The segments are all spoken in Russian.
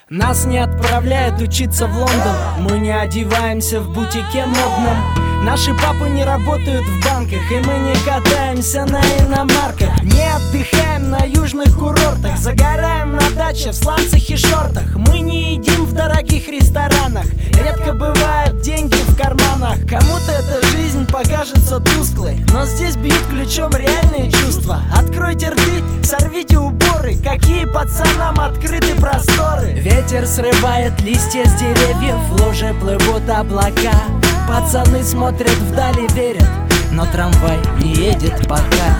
Нас не отправляют учиться в Лондон, мы не одеваемся в бутике модном. Наши папы не работают в банках, и мы не катаемся на иномарках. Не отдыхаем на южных курортах, загораем на даче в сланцах и шортах. Мы не едим в дорогих ресторанах, редко бывают деньги в карманах. Кому-то эта жизнь покажется тусклой, но здесь бьют ключом реальные чувства. Откройте рты, сорвите уборы, какие пацанам открыты просторы. Ветер срывает листья с деревьев, в луже плывут облака. Пацаны смотрят вдали, верят, но трамвай не едет пока.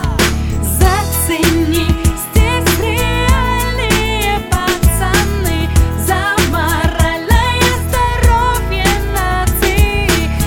Зацени, здесь реальные пацаны, за моральное здоровье нации.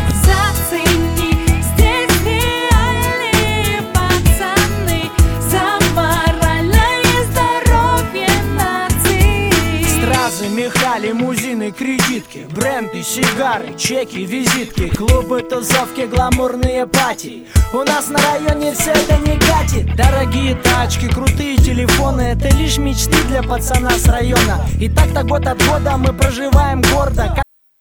Зацени, здесь реальные пацаны, за моральное здоровье нации. Стразы, меха, лимузины, кредитки, бренды, сигары, чеки, визитки, клубы, тусовки, гламурные пати. У нас на районе все это не катит. Дорогие тачки, крутые телефоны — это лишь мечты для пацана с района. И так-то год от года мы проживаем гордо.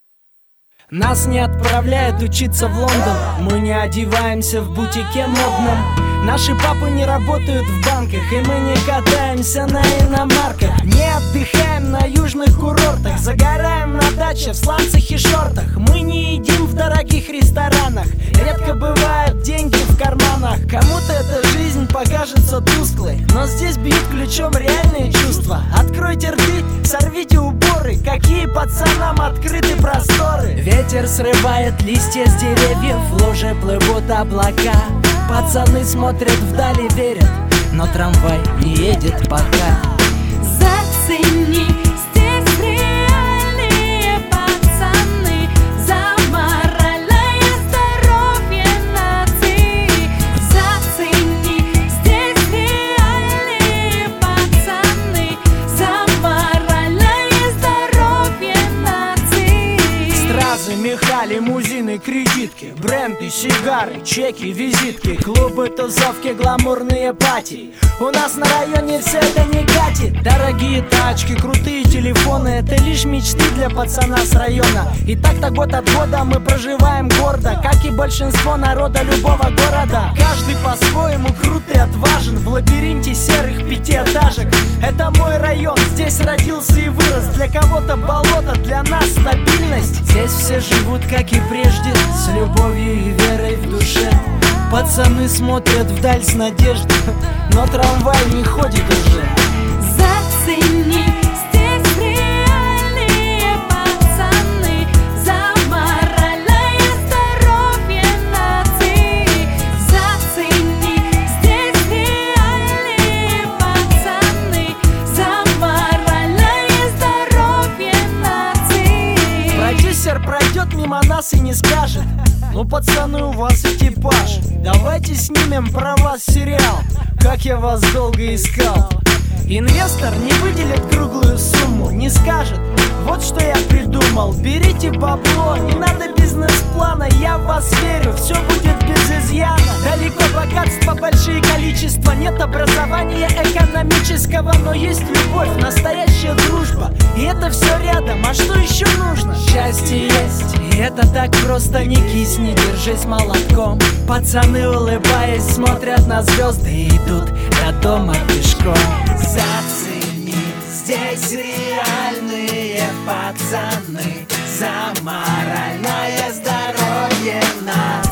Нас не отправляют учиться в Лондон, мы не одеваемся в бутике модном. Наши папы не работают в банках, и мы не катаемся на иномарках. Не отдыхаем на южных курортах, загораем на даче в сланцах и шортах. Мы не едим в дорогих ресторанах, редко бывают деньги в карманах. Кому-то эта жизнь покажется тусклой, но здесь бьют ключом реальные чувства. Откройте рты, сорвите уборы, какие пацанам открыты просторы. Ветер срывает листья с деревьев, в луже плывут облака. Пацаны смотрят вдали, верят, но трамвай не едет пока. Зацени, здесь реальные пацаны, за моральное здоровье нации. Зацени, здесь реальные пацаны, за моральное здоровье нации. Стразы, меха, лимузины, кредитки, бренды, сигары, чеки, визитки, клубы, тусовки, гламурные пати. У нас на районе все это не катит. Дорогие тачки, крутые телефоны — это лишь мечты для пацана с района. И так-то год от года мы проживаем гордо, как и большинство народа любого города. Каждый по-своему крут и отважен в лабиринте серых пятиэтажек. Это мой район, здесь родился и вырос. Для кого-то болото, для нас стабильность. Здесь все живут, как и прежде, с любовью и верой в душе. Пацаны смотрят вдаль с надеждой, но трамвай не ходит уже. Зацени, здесь реальные пацаны, за моральное здоровье нации. Зацени, здесь реальные пацаны, за моральное здоровье нации. Продюсер пройдет мимо нас и не скажет: ну, пацаны, у вас экипаж, давайте снимем про вас сериал, как я вас долго искал. Инвестор не выделит круглую сумму, не скажет: вот что я придумал, берите бабло, не надо бизнес-плана, я в вас верю, все будет без изъяна. Далеко богатства, большие количества, нет образования экономического, но есть любовь, настоящая дружба, и это все рядом, а что еще нужно? Счастье есть, и это так просто, не кисни, держись молотком. Пацаны, улыбаясь, смотрят на звезды и идут до дома пешком. Зацени, здесь реальные пацаны, за моральное здоровье нас.